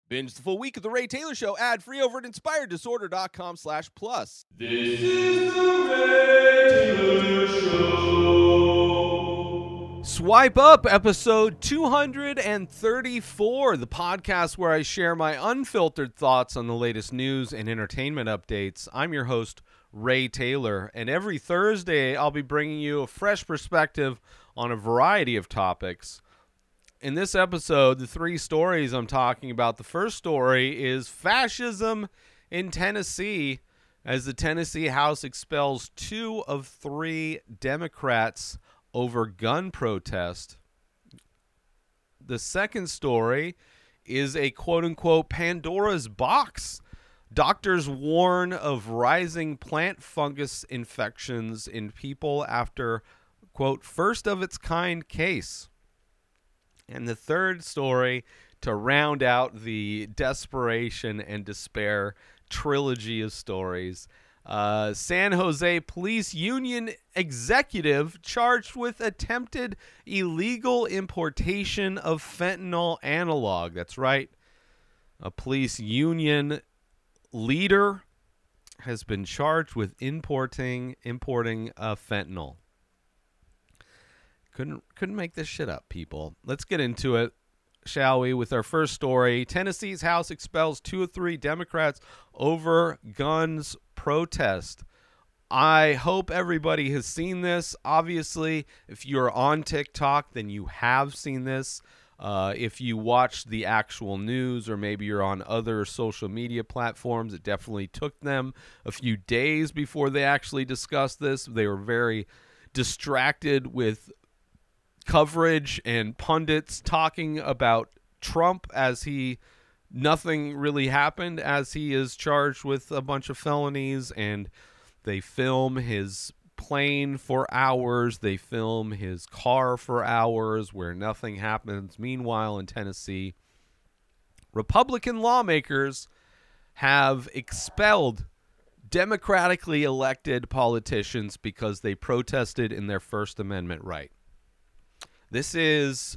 Binge the full week of The Ray Taylor Show ad-free over at inspireddisorder.com/plus. This is The Ray Taylor Show. Swipe Up, episode 234, the podcast where I share my unfiltered thoughts on the latest news and entertainment updates. I'm your host, Ray Taylor, and every Thursday I'll be bringing you a fresh perspective on a variety of topics. In this episode, the three stories I'm talking about, the first story is fascism in Tennessee as the Tennessee House expels 2 of 3 Democrats over gun protest. The second story is a quote-unquote Pandora's box. Doctors warn of rising plant fungus infections in people after, quote, first of its kind case. And the third story, to round out the desperation and despair trilogy of stories, San Jose Police Union executive charged with attempted illegal importation of fentanyl analog. That's right. A police union leader has been charged with importing fentanyl. Couldn't make this shit up, people. Let's get into it, shall we, with our first story. Tennessee's House expels 2 of 3 Democrats over guns protest. I hope everybody has seen this. Obviously, if you're on TikTok, then you have seen this. If you watch the actual news, or maybe you're on other social media platforms, it definitely took them a few days before they actually discussed this. They were very distracted with coverage and pundits talking about Trump as nothing really happened, as he is charged with a bunch of felonies, and they film his plane for hours, they film his car for hours where nothing happens. Meanwhile, in Tennessee, Republican lawmakers have expelled democratically elected politicians because they protested in their First Amendment right. This is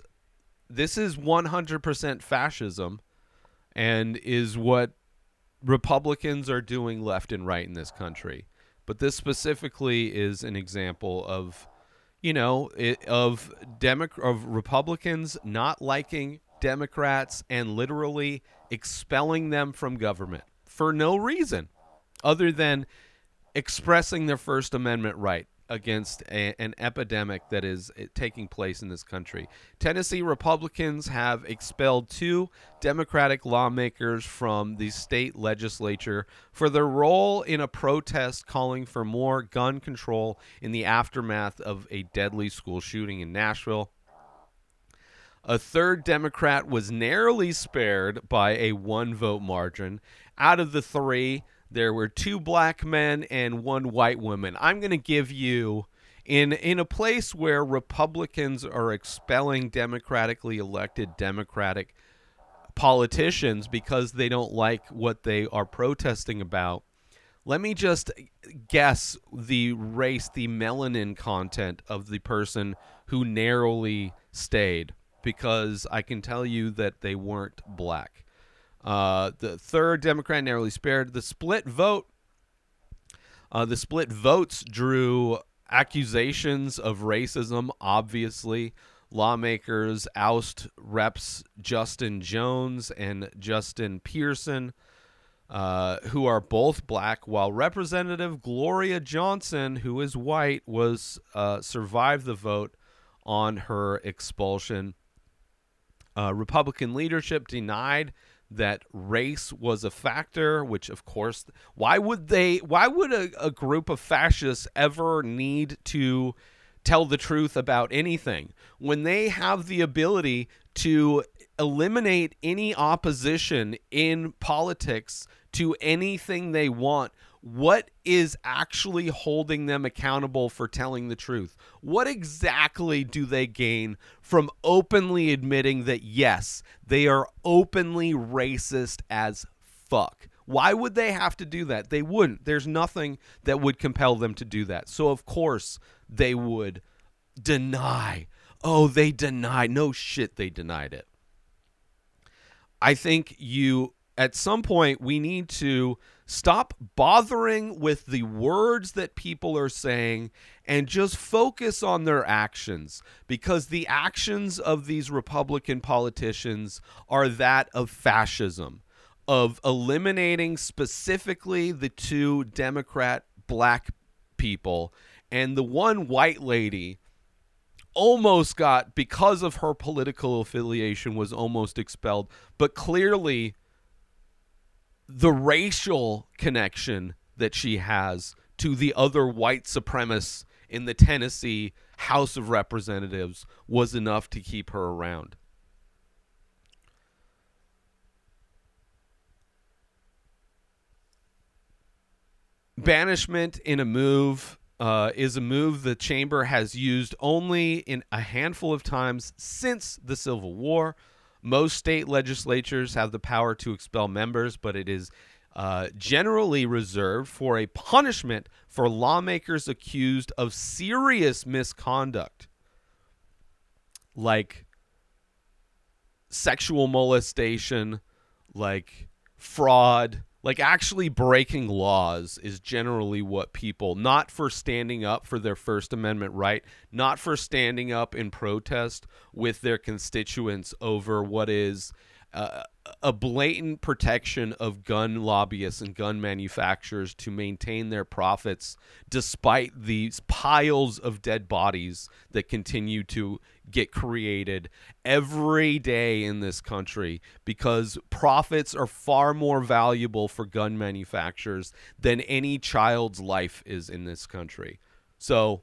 100% fascism, and is what Republicans are doing left and right in this country. But this specifically is an example of, of Republicans not liking Democrats and literally expelling them from government for no reason other than expressing their First Amendment right against an epidemic that is taking place in this country. Tennessee Republicans have expelled 2 Democratic lawmakers from the state legislature for their role in a protest calling for more gun control in the aftermath of a deadly school shooting in Nashville. A third Democrat was narrowly spared by a 1-vote margin. Out of the 3, there were 2 black men and 1 white woman. I'm going to give you, in a place where Republicans are expelling democratically elected Democratic politicians because they don't like what they are protesting about, let me just guess the race, the melanin content of the person who narrowly stayed, because I can tell you that they weren't black. The third Democrat narrowly spared. The split votes drew accusations of racism. Obviously, lawmakers oust Reps Justin Jones and Justin Pearson, who are both black, while Representative Gloria Johnson, who is white, survived the vote on her expulsion. Republican leadership denied that race was a factor, which, of course, why would a group of fascists ever need to tell the truth about anything when they have the ability to eliminate any opposition in politics to anything they want? What is actually holding them accountable for telling the truth? What exactly do they gain from openly admitting that, yes, they are openly racist as fuck? Why would they have to do that? They wouldn't. There's nothing that would compel them to do that. So, of course, they would deny. Oh, they denied. No shit, they denied it. I think at some point, we need to stop bothering with the words that people are saying and just focus on their actions, because the actions of these Republican politicians are that of fascism, of eliminating specifically the two Democrat black people, and the one white lady almost got, because of her political affiliation, was almost expelled. But clearly the racial connection that she has to the other white supremacists in the Tennessee House of Representatives was enough to keep her around. Banishment in a move is a move the chamber has used only in a handful of times since the Civil War. Most state legislatures have the power to expel members, but it is generally reserved for a punishment for lawmakers accused of serious misconduct, like sexual molestation, like fraud, like actually breaking laws is generally what people, not for standing up for their First Amendment right, not for standing up in protest with their constituents over what is a blatant protection of gun lobbyists and gun manufacturers to maintain their profits despite these piles of dead bodies that continue to get created every day in this country, because profits are far more valuable for gun manufacturers than any child's life is in this country. So,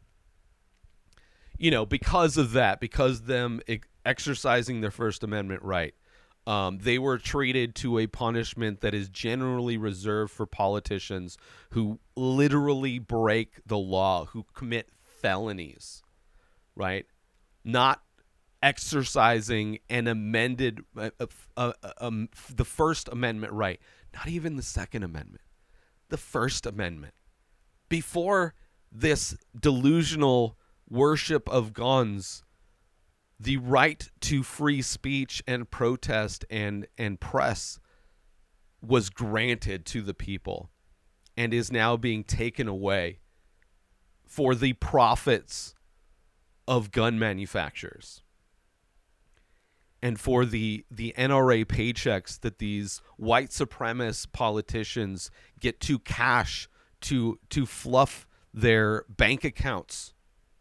because of that, because them exercising their First Amendment right, they were treated to a punishment that is generally reserved for politicians who literally break the law, who commit felonies, right? Not exercising an amended, the First Amendment right, not even the Second Amendment, the First Amendment. Before this delusional worship of guns, the right to free speech and protest and press was granted to the people and is now being taken away for the profits of gun manufacturers and for the NRA paychecks that these white supremacist politicians get to cash to fluff their bank accounts.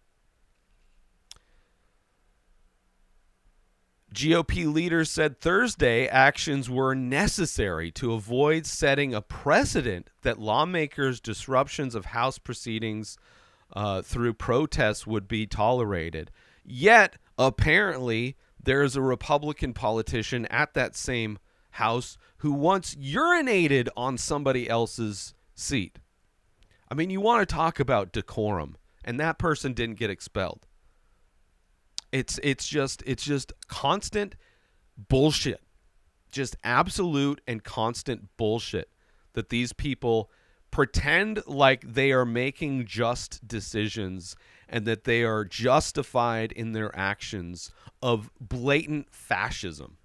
GOP leaders said Thursday actions were necessary to avoid setting a precedent that lawmakers' disruptions of House proceedings through protests would be tolerated. Yet, apparently, there is a Republican politician at that same House who once urinated on somebody else's seat. I mean, you want to talk about decorum, and that person didn't get expelled. It's just constant bullshit, just absolute and constant bullshit that these people pretend like they are making just decisions and that they are justified in their actions of blatant fascism.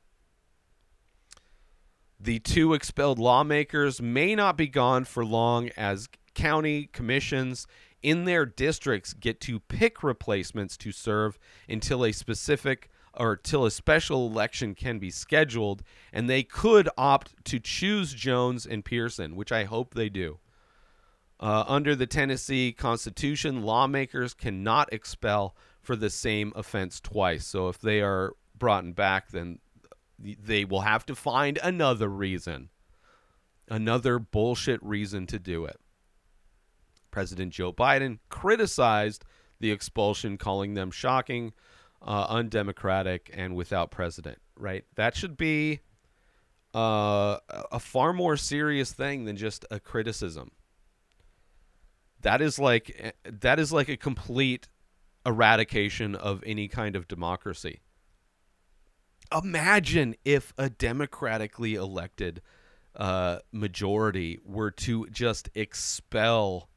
The two expelled lawmakers may not be gone for long, as county commissions in their districts get to pick replacements to serve until a special election can be scheduled, and they could opt to choose Jones and Pearson, which I hope they do. Under the Tennessee Constitution, lawmakers cannot expel for the same offense twice. So if they are brought back, then they will have to find another reason, another bullshit reason to do it. President Joe Biden criticized the expulsion, calling them shocking, undemocratic, and without precedent. Right? That should be a far more serious thing than just a criticism. That is like a complete eradication of any kind of democracy. Imagine if a democratically elected majority were to just expel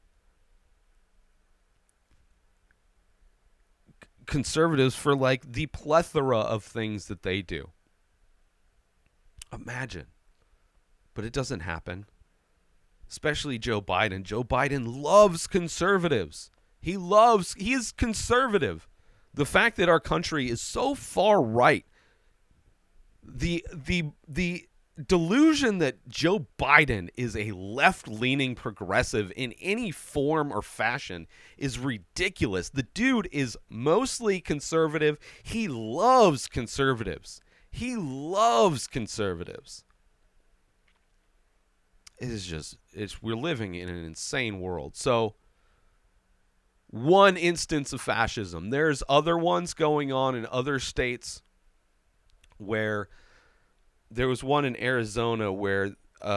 conservatives for like the plethora of things that they do. Imagine. But it doesn't happen. Especially Joe Biden. Joe Biden loves conservatives. He is conservative. The fact that our country is so far right, the delusion that Joe Biden is a left-leaning progressive in any form or fashion is ridiculous. The dude is mostly conservative. He loves conservatives. He loves conservatives. We're living in an insane world. So, one instance of fascism. There's other ones going on in other states where there was one in Arizona where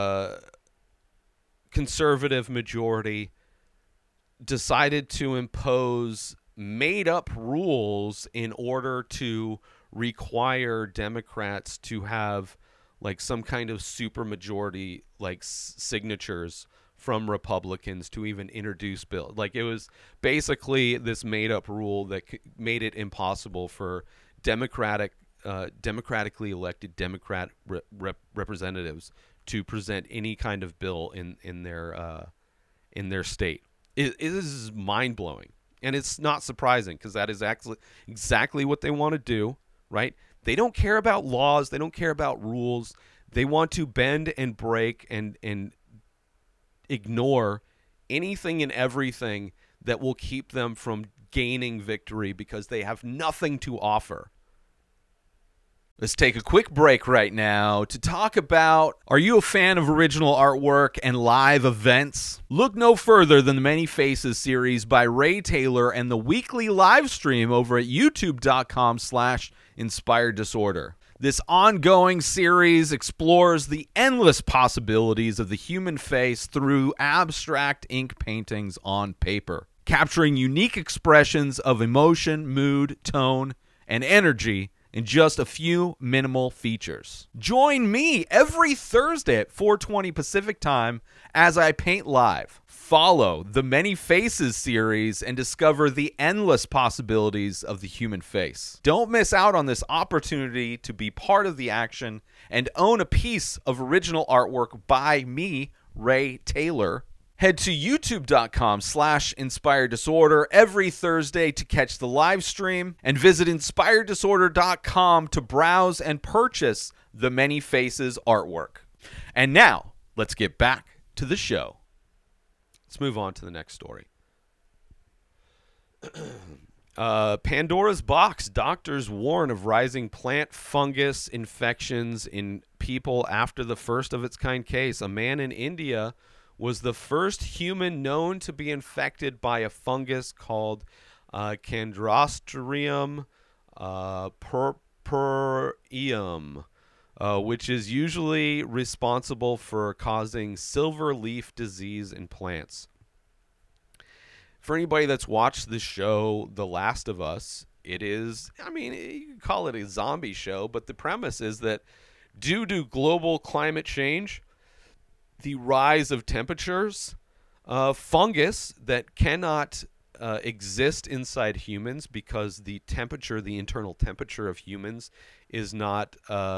conservative majority decided to impose made-up rules in order to require Democrats to have like some kind of supermajority like signatures from Republicans to even introduce bills. Like it was basically this made-up rule that made it impossible for democratically elected Democrat representatives to present any kind of bill in their state. It is mind-blowing, and it's not surprising because that is exactly what they want to do, right? They don't care about laws. They don't care about rules. They want to bend and break and ignore anything and everything that will keep them from gaining victory because they have nothing to offer. Let's take a quick break right now to talk about, are you a fan of original artwork and live events? Look no further than the Many Faces series by Ray Taylor and the weekly live stream over at youtube.com/Inspired Disorder. This ongoing series explores the endless possibilities of the human face through abstract ink paintings on paper, capturing unique expressions of emotion, mood, tone, and energy in just a few minimal features. Join me every Thursday at 4:20 Pacific Time as I paint live. Follow the Many Faces series and discover the endless possibilities of the human face. Don't miss out on this opportunity to be part of the action and own a piece of original artwork by me, Ray Taylor. Head to youtube.com/Inspired Disorder every Thursday to catch the live stream, and visit inspireddisorder.com to browse and purchase the Many Faces artwork. And now, let's get back to the show. Let's move on to the next story. Pandora's box. Doctors warn of rising plant fungus infections in people after the first of its kind case. A man in India was the first human known to be infected by a fungus called Chondrostridium purpureum, which is usually responsible for causing silver leaf disease in plants. For anybody that's watched the show The Last of Us, it is, I mean, you can call it a zombie show, but the premise is that due to global climate change, the rise of temperatures, fungus that cannot exist inside humans because the internal temperature of humans is not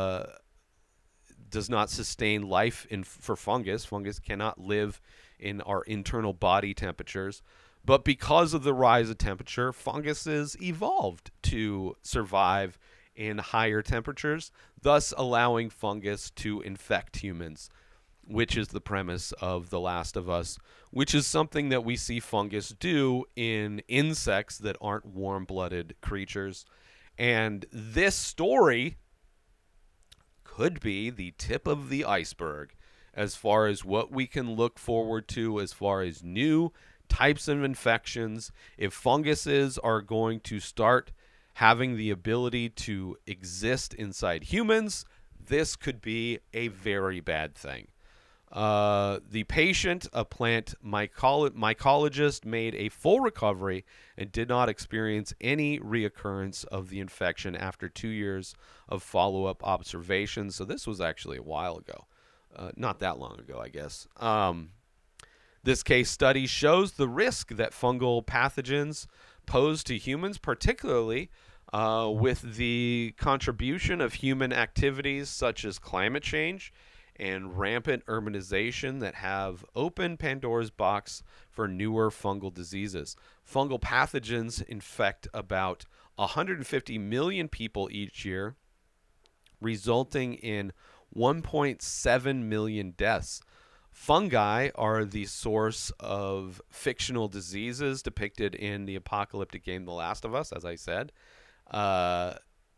does not sustain life for fungus. Fungus cannot live in our internal body temperatures. But because of the rise of temperature, funguses evolved to survive in higher temperatures, thus allowing fungus to infect humans, which is the premise of The Last of Us, which is something that we see fungus do in insects that aren't warm-blooded creatures. And this story could be the tip of the iceberg as far as what we can look forward to as far as new types of infections. If funguses are going to start having the ability to exist inside humans, this could be a very bad thing. The patient, a plant mycologist, made a full recovery and did not experience any reoccurrence of the infection after 2 years of follow-up observations. So this was actually a while ago. Not that long ago, I guess. This case study shows the risk that fungal pathogens pose to humans, particularly with the contribution of human activities such as climate change and rampant urbanization that have opened Pandora's box for newer fungal diseases. Fungal pathogens infect about 150 million people each year, resulting in 1.7 million deaths. Fungi are the source of fictional diseases depicted in the apocalyptic game The Last of Us, as I said, uh,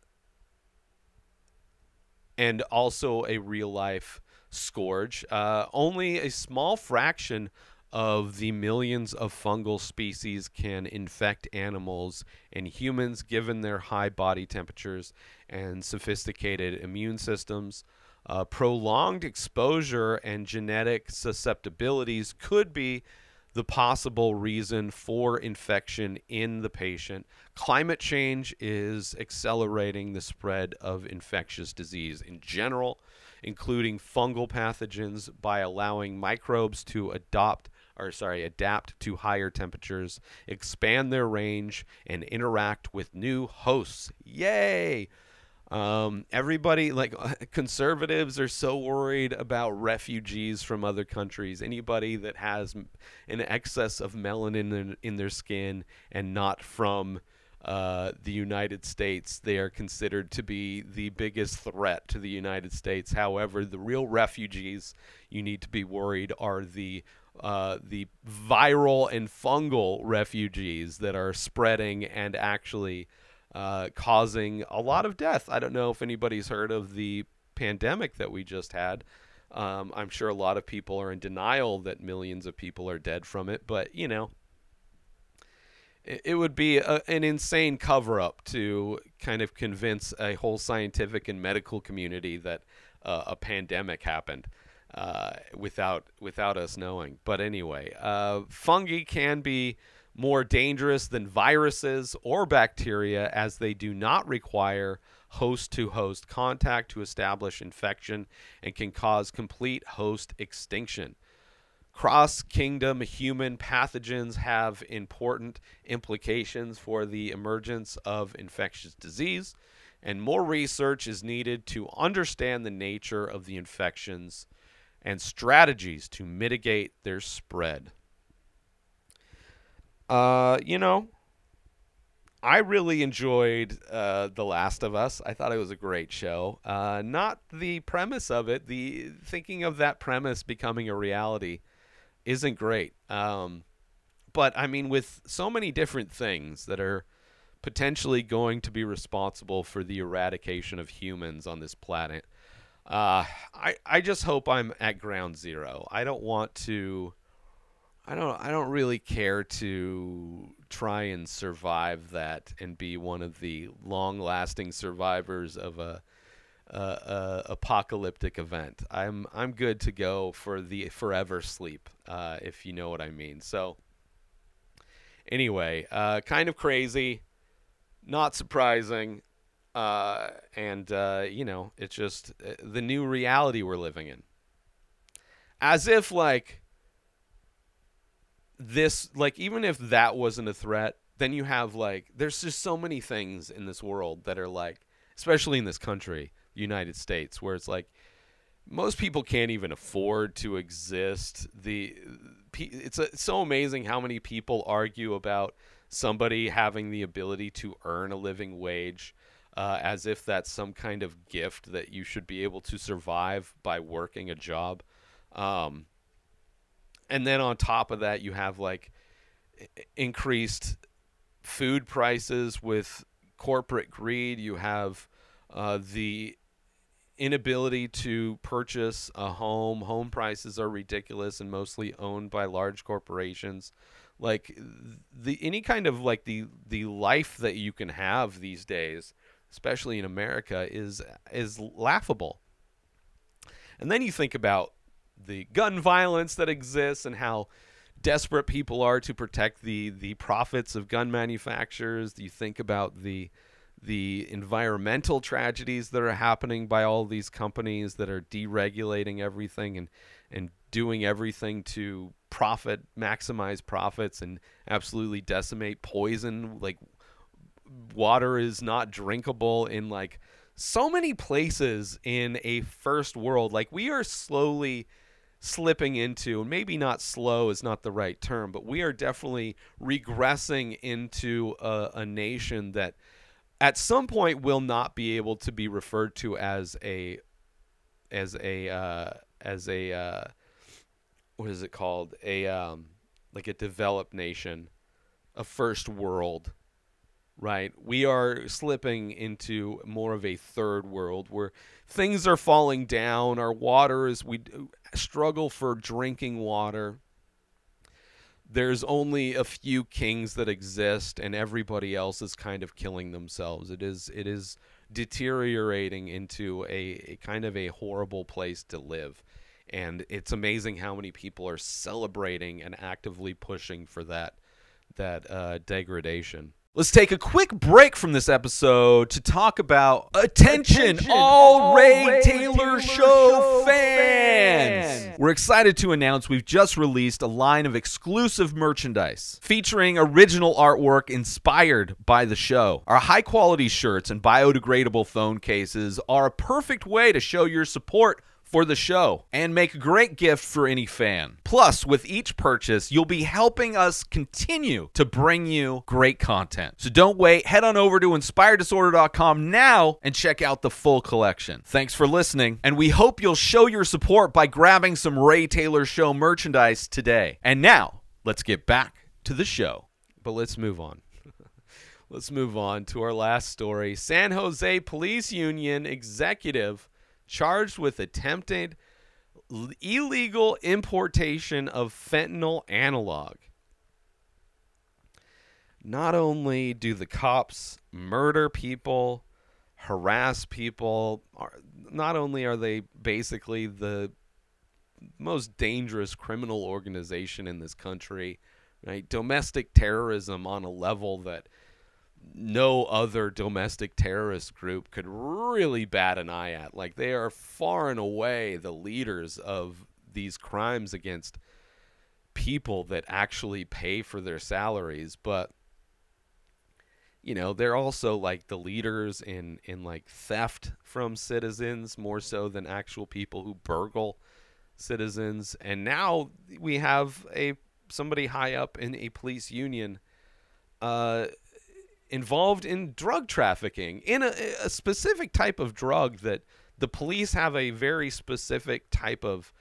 and also a real life scourge. Only a small fraction of the millions of fungal species can infect animals and humans, given their high body temperatures and sophisticated immune systems. Prolonged exposure and genetic susceptibilities could be the possible reason for infection in the patient. Climate change is accelerating the spread of infectious disease in general, including fungal pathogens, by allowing microbes to adapt to higher temperatures, expand their range, and interact with new hosts. Yay! Everybody, like conservatives, are so worried about refugees from other countries. Anybody that has an excess of melanin in their skin and not from the United States, they are considered to be the biggest threat to the United States. However, the real refugees you need to be worried are the viral and fungal refugees that are spreading and actually causing a lot of death. I don't know if anybody's heard of the pandemic that we just had. I'm sure a lot of people are in denial that millions of people are dead from it, but it would be an insane cover up to kind of convince a whole scientific and medical community that a pandemic happened without us knowing. But anyway, fungi can be more dangerous than viruses or bacteria, as they do not require host to host contact to establish infection and can cause complete host extinction. Cross kingdom human pathogens have important implications for the emergence of infectious disease, and more research is needed to understand the nature of the infections and strategies to mitigate their spread. You know, I really enjoyed The Last of Us. I thought it was a great show. Not the premise of it. The thinking of that premise becoming a reality isn't great. But I mean, with so many different things that are potentially going to be responsible for the eradication of humans on this planet, I just hope I'm at ground zero. I don't want to. I don't really care to try and survive that and be one of the long-lasting survivors of a apocalyptic event. I'm good to go for the forever sleep, if you know what I mean. So anyway, kind of crazy, not surprising, and it's just the new reality we're living in. As if even if that wasn't a threat, then you have there's just so many things in this world that are especially in this country, the United States, where it's most people can't even afford to exist. It's so amazing how many people argue about somebody having the ability to earn a living wage, as if that's some kind of gift that you should be able to survive by working a job. And then on top of that, you have increased food prices with corporate greed. You have the inability to purchase a home. Home prices are ridiculous and mostly owned by large corporations. The any kind of the life that you can have these days, especially in America, is laughable. And then you think about the gun violence that exists and how desperate people are to protect the profits of gun manufacturers. You think about the environmental tragedies that are happening by all these companies that are deregulating everything and doing everything to maximize profits and absolutely decimate, poison water is not drinkable in like so many places in a first world. Like we are slowly slipping into, and maybe not slow is not the right term, but we are definitely regressing into a nation that at some point will not be able to be referred to as a what is it called, a like a developed nation, a first world, right? We are slipping into more of a third world where things are falling down. Our water is, we struggle for drinking water. There's only a few kings that exist, and everybody else is kind of killing themselves. It is deteriorating into a kind of a horrible place to live. And it's amazing how many people are celebrating and actively pushing for that degradation. Let's take a quick break from this episode to talk about Attention all Ray Taylor Show fans! We're excited to announce we've just released a line of exclusive merchandise featuring original artwork inspired by the show. Our high-quality shirts and biodegradable phone cases are a perfect way to show your support for the show and make a great gift for any fan. Plus, with each purchase, you'll be helping us continue to bring you great content. So don't wait. Head on over to inspireddisorder.com now and check out the full collection. Thanks for listening, and we hope you'll show your support by grabbing some Ray Taylor Show merchandise today. And now, let's get back to the show. But let's move on. Let's move on to our last story. San Jose Police Union executive charged with attempted illegal importation of fentanyl analog. Not only do the cops murder people, harass people, not only are they basically the most dangerous criminal organization in this country, right? Domestic terrorism on a level that no other domestic terrorist group could really bat an eye at. Like, they are far and away the leaders of these crimes against people that actually pay for their salaries. But, you know, they're also like the leaders in like theft from citizens, more so than actual people who burgle citizens. And now we have somebody high up in a police union involved in drug trafficking, in a specific type of drug that the police have a very specific type of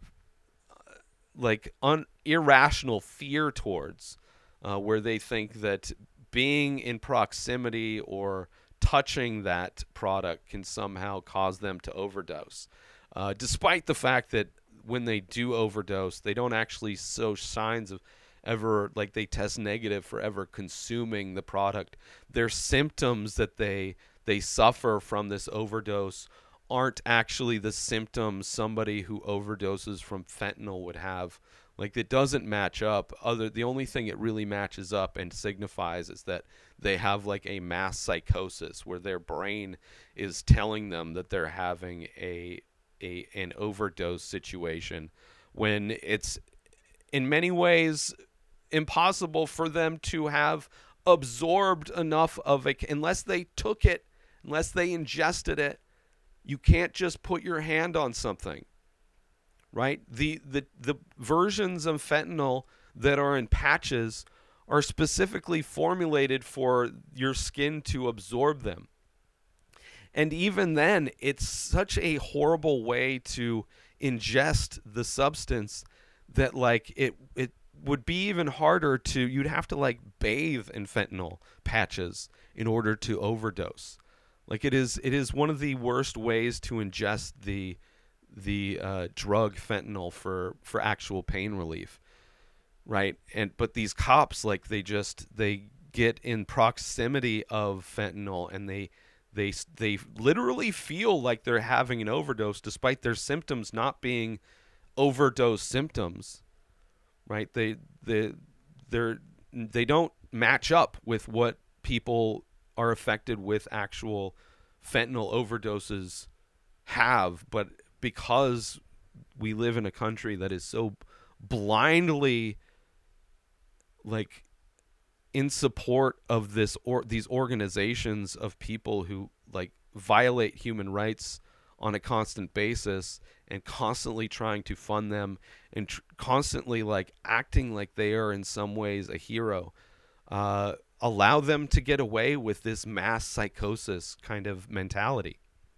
irrational fear towards, where they think that being in proximity or touching that product can somehow cause them to overdose, despite the fact that when they do overdose, they don't actually show signs of ever, like, they test negative for ever consuming the product. Their symptoms that they suffer from this overdose aren't actually the symptoms somebody who overdoses from fentanyl would have. Like, it doesn't match up. The only thing it really matches up and signifies is that they have like a mass psychosis where their brain is telling them that they're having an overdose situation, when it's in many ways impossible for them to have absorbed enough of it unless they took it, unless they ingested it. You can't just put your hand on something, right? The versions of fentanyl that are in patches are specifically formulated for your skin to absorb them. And even then, it's such a horrible way to ingest the substance that, like, it would be even harder to, you'd have to like bathe in fentanyl patches in order to overdose. Like, it is one of the worst ways to ingest the drug fentanyl for actual pain relief, right? But these cops, like, they get in proximity of fentanyl, and they literally feel like they're having an overdose despite their symptoms not being overdose symptoms. Right? They don't match up with what people are affected with actual fentanyl overdoses have, but because we live in a country that is so blindly, like, in support of these organizations of people who like violate human rights on a constant basis and constantly trying to fund them and constantly like acting like they are in some ways a hero, allow them to get away with this mass psychosis kind of mentality.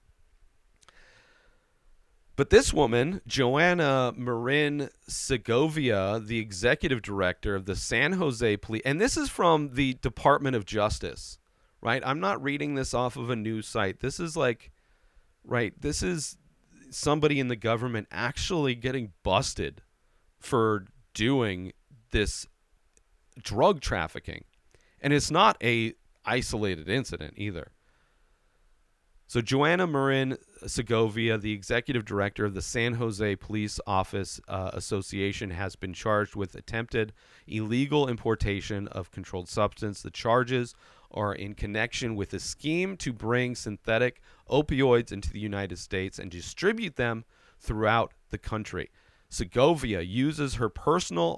But this woman, Joanna Marin Segovia, the executive director of the San Jose Police, and this is from the Department of Justice, right? I'm not reading this off of a news site. This is like, right, this is somebody in the government actually getting busted for doing this drug trafficking. And it's not a isolated incident either. So Joanna Marin Segovia, the executive director of the San Jose Police Office Association, has been charged with attempted illegal importation of controlled substance. The charges are in connection with a scheme to bring synthetic opioids into the United States and distribute them throughout the country. Segovia uses her personal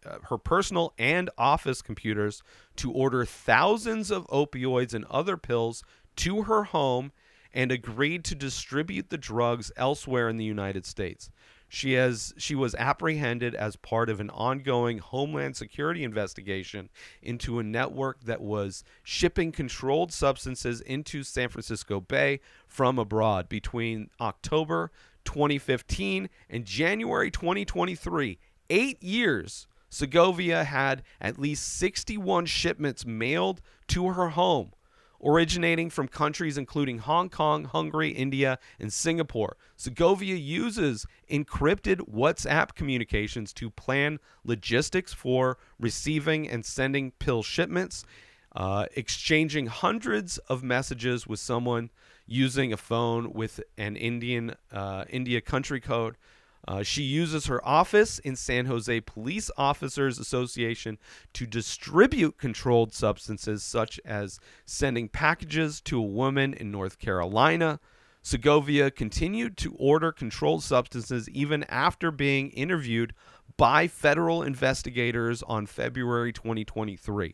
and office computers to order thousands of opioids and other pills to her home and agreed to distribute the drugs elsewhere in the United States. She was apprehended as part of an ongoing Homeland Security investigation into a network that was shipping controlled substances into San Francisco Bay from abroad between October 2015 and January 2023. 8 years. Segovia had at least 61 shipments mailed to her home, originating from countries including Hong Kong, Hungary, India, and Singapore. Segovia uses encrypted WhatsApp communications to plan logistics for receiving and sending pill shipments, exchanging hundreds of messages with someone using a phone with an India country code. She uses her office in San Jose Police Officers Association to distribute controlled substances, such as sending packages to a woman in North Carolina. Segovia continued to order controlled substances even after being interviewed by federal investigators on February 2023.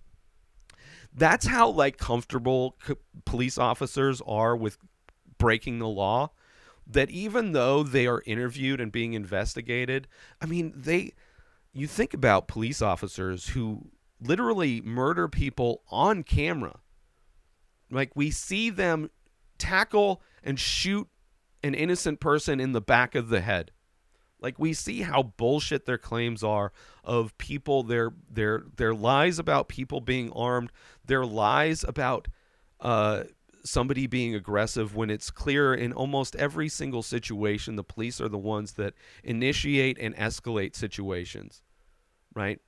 That's how like comfortable police officers are with breaking the law, that even though they are interviewed and being investigated, I mean, you think about police officers who literally murder people on camera. Like, we see them tackle and shoot an innocent person in the back of the head. Like, we see how bullshit their claims are of people, their lies about people being armed, their lies about somebody being aggressive, when it's clear in almost every single situation the police are the ones that initiate and escalate situations, right?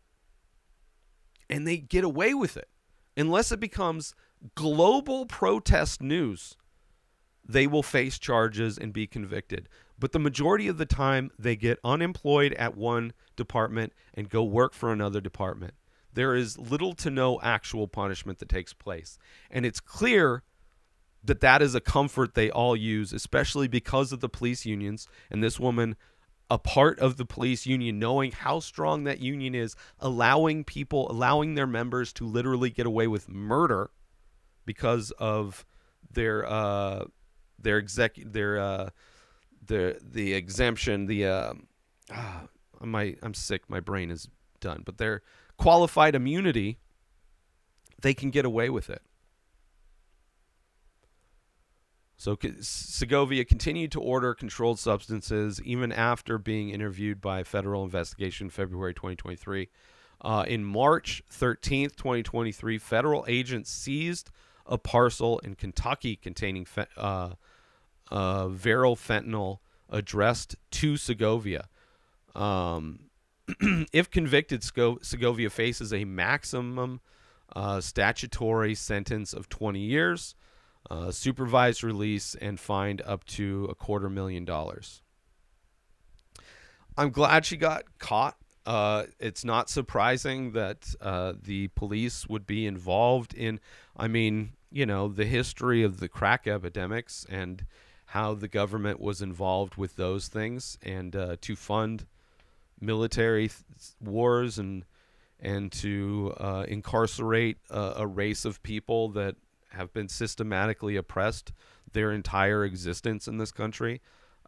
And they get away with it. Unless it becomes global protest news, they will face charges and be convicted. But the majority of the time, they get unemployed at one department and go work for another department. There is little to no actual punishment that takes place. And it's clear that that is a comfort they all use, especially because of the police unions. And this woman, a part of the police union, knowing how strong that union is, allowing their members to literally get away with murder because of the exemption, I'm sick, my brain is done, but their qualified immunity, they can get away with it. So Segovia continued to order controlled substances even after being interviewed by a federal investigation in February 2023. In March 13th, 2023, federal agents seized a parcel in Kentucky containing viral fentanyl addressed to Segovia. If convicted, Segovia faces a maximum statutory sentence of 20 years, supervised release, and fined up to $250,000. I'm glad she got caught. It's not surprising that the police would be involved in, the history of the crack epidemics and how the government was involved with those things, and to fund military wars and and to incarcerate a race of people that have been systematically oppressed their entire existence in this country.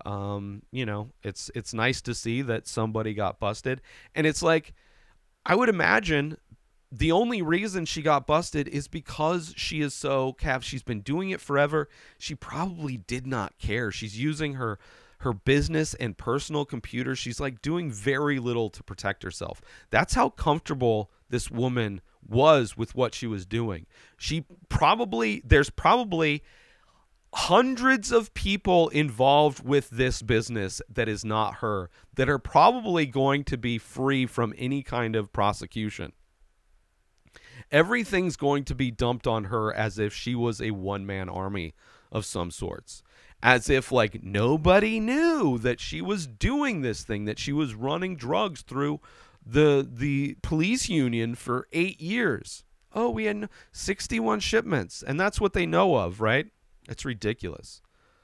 It's nice to see that somebody got busted. And it's like, I would imagine the only reason she got busted is because she is so she's been doing it forever. She probably did not care. She's using her business and personal computer. She's like doing very little to protect herself. That's how comfortable this woman was with what she was doing. There's probably hundreds of people involved with this business that is not her, that are probably going to be free from any kind of prosecution. Everything's going to be dumped on her as if she was a one-man army of some sorts. As if like nobody knew that she was doing this thing, that she was running drugs through the police union for 8 years. Oh, we had 61 shipments, and that's what they know of, right? It's ridiculous.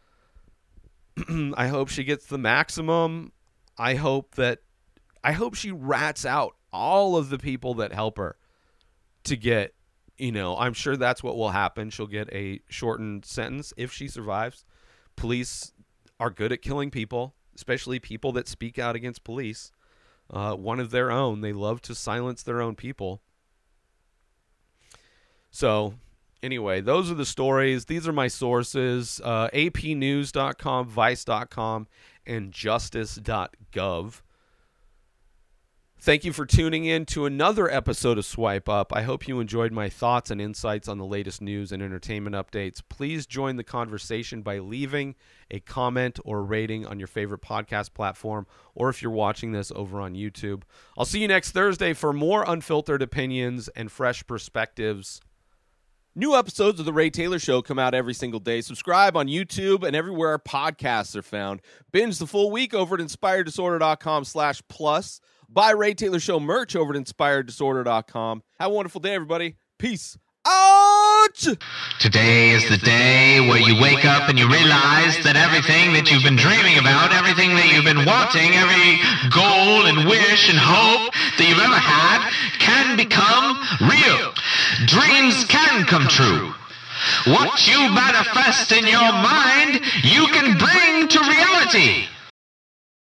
I hope she gets the maximum. I hope she rats out all of the people that help her to get, I'm sure that's what will happen. She'll get a shortened sentence if she survives. Police are good at killing people, especially people that speak out against police. One of their own. They love to silence their own people. So, anyway, those are the stories. These are my sources. apnews.com, vice.com, and justice.gov. Thank you for tuning in to another episode of Swipe Up. I hope you enjoyed my thoughts and insights on the latest news and entertainment updates. Please join the conversation by leaving a comment or rating on your favorite podcast platform, or if you're watching this over on YouTube. I'll see you next Thursday for more unfiltered opinions and fresh perspectives. New episodes of The Ray Taylor Show come out every single day. Subscribe on YouTube and everywhere our podcasts are found. Binge the full week over at inspireddisorder.com/plus. Buy Ray Taylor Show merch over at inspireddisorder.com. Have a wonderful day, everybody. Peace out! Today is the day where you wake up and you realize that everything that you've been dreaming about, everything that you've been wanting, every goal and wish and hope that you've ever had can become real. Dreams can come true. What you manifest in your mind, you can bring to reality.